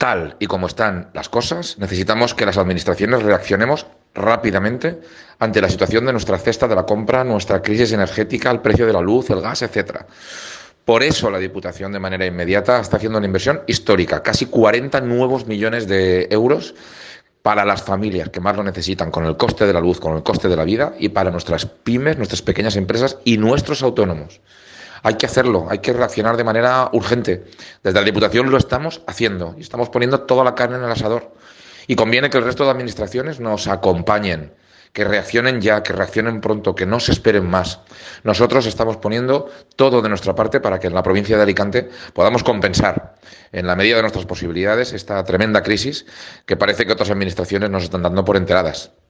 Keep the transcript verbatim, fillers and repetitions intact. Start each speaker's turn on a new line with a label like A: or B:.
A: Tal y como están las cosas, necesitamos que las administraciones reaccionemos rápidamente ante la situación de nuestra cesta de la compra, nuestra crisis energética, el precio de la luz, el gas, etcétera. Por eso la Diputación de manera inmediata está haciendo una inversión histórica, casi cuarenta nuevos millones de euros para las familias que más lo necesitan, con el coste de la luz, con el coste de la vida, y para nuestras pymes, nuestras pequeñas empresas y nuestros autónomos. Hay que hacerlo, hay que reaccionar de manera urgente. Desde la Diputación lo estamos haciendo y estamos poniendo toda la carne en el asador. Y conviene que el resto de administraciones nos acompañen, que reaccionen ya, que reaccionen pronto, que no se esperen más. Nosotros estamos poniendo todo de nuestra parte para que en la provincia de Alicante podamos compensar, en la medida de nuestras posibilidades, esta tremenda crisis que parece que otras administraciones nos están dando por enteradas.